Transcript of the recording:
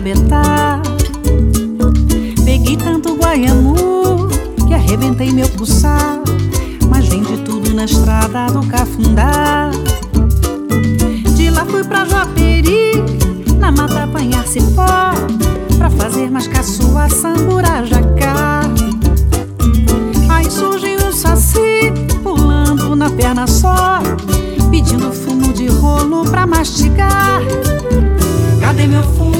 engavetar. Peguei tanto guaiamu que arrebentei meu pulsar, mas vendi tudo na estrada do Cafundá. De lá fui pra Japeri, na mata apanhar cipó, pra fazer mais caçua, sambura, jacá. Aí surge um saci, pulando na perna só, pedindo fumo de rolo pra mastigar. Cadê meu fumo?